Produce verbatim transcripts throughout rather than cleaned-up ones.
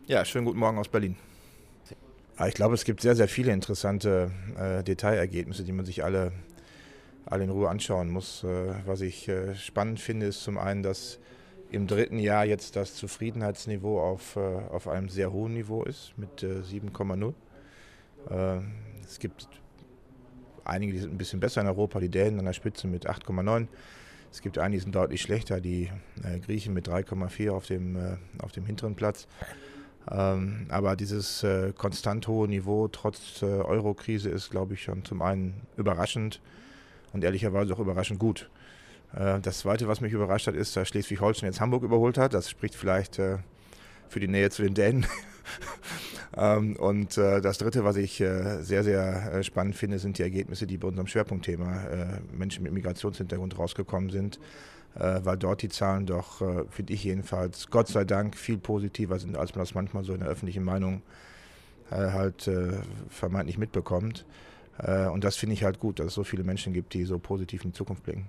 Ja, schönen guten Morgen aus Berlin. Ah, Ich glaube, es gibt sehr, sehr viele interessante äh, Detailergebnisse, die man sich alle, alle in Ruhe anschauen muss. Äh, was ich äh, spannend finde, ist zum einen, dass im dritten Jahr jetzt das Zufriedenheitsniveau auf, äh, auf einem sehr hohen Niveau ist, mit äh, sieben Komma null. Äh, es gibt einige, die sind ein bisschen besser in Europa, die Dänen an der Spitze mit acht Komma neun. Es gibt einige, die sind deutlich schlechter, die äh, Griechen mit drei Komma vier auf dem, äh, auf dem hinteren Platz. Ähm, aber dieses äh, konstant hohe Niveau trotz äh, Euro-Krise ist, glaube ich, schon zum einen überraschend und ehrlicherweise auch überraschend gut. Äh, das Zweite, was mich überrascht hat, ist, dass Schleswig-Holstein jetzt Hamburg überholt hat. Das spricht vielleicht äh, für die Nähe zu den Dänen. ähm, und äh, das Dritte, was ich äh, sehr, sehr äh, spannend finde, sind die Ergebnisse, die bei unserem Schwerpunktthema äh, Menschen mit Migrationshintergrund rausgekommen sind. Äh, weil dort die Zahlen doch, äh, finde ich jedenfalls, Gott sei Dank viel positiver sind, als man das manchmal so in der öffentlichen Meinung äh, halt äh, vermeintlich mitbekommt. Äh, und das finde ich halt gut, dass es so viele Menschen gibt, die so positiv in die Zukunft blicken.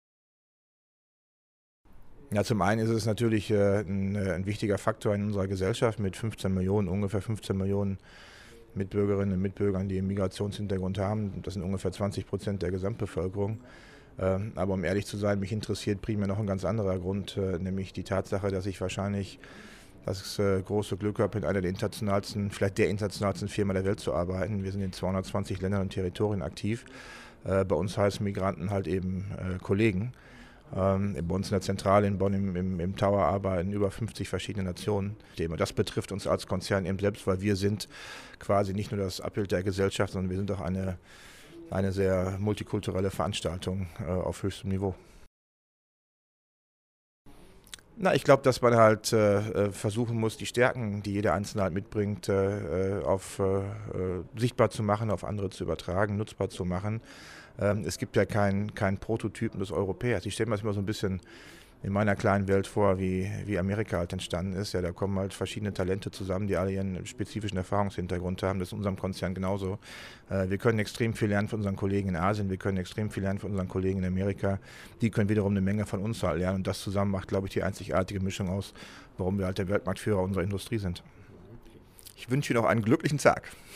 Ja, zum einen ist es natürlich äh, ein, äh, ein wichtiger Faktor in unserer Gesellschaft mit fünfzehn Millionen, ungefähr fünfzehn Millionen Mitbürgerinnen und Mitbürgern, die einen Migrationshintergrund haben. Das sind ungefähr zwanzig Prozent der Gesamtbevölkerung. Ähm, aber um ehrlich zu sein, mich interessiert primär noch ein ganz anderer Grund, äh, nämlich die Tatsache, dass ich wahrscheinlich das äh, große Glück habe, in einer der internationalsten, vielleicht der internationalsten Firma der Welt zu arbeiten. Wir sind in zweihundertzwanzig Ländern und Territorien aktiv. Äh, bei uns heißen Migranten halt eben äh, Kollegen. Ähm, bei uns in der Zentrale in Bonn im, im, im Tower arbeiten über fünfzig verschiedene Nationen. Das betrifft uns als Konzern eben selbst, weil wir sind quasi nicht nur das Abbild der Gesellschaft, sondern wir sind auch eine, eine sehr multikulturelle Veranstaltung äh, auf höchstem Niveau. Na, ich glaube, dass man halt äh, versuchen muss, die Stärken, die jeder Einzelne halt mitbringt, äh, auf, äh, sichtbar zu machen, auf andere zu übertragen, nutzbar zu machen. Ähm, es gibt ja keinen kein Prototypen des Europäers. Ich stelle mir das immer so ein bisschen in meiner kleinen Welt vor, wie, wie Amerika halt entstanden ist. Ja, da kommen halt verschiedene Talente zusammen, die alle ihren spezifischen Erfahrungshintergrund haben. Das ist in unserem Konzern genauso. Äh, wir können extrem viel lernen von unseren Kollegen in Asien, wir können extrem viel lernen von unseren Kollegen in Amerika. Die können wiederum eine Menge von uns halt lernen und das zusammen macht, glaube ich, die einzigartige Mischung aus, warum wir halt der Weltmarktführer unserer Industrie sind. Ich wünsche Ihnen noch einen glücklichen Tag.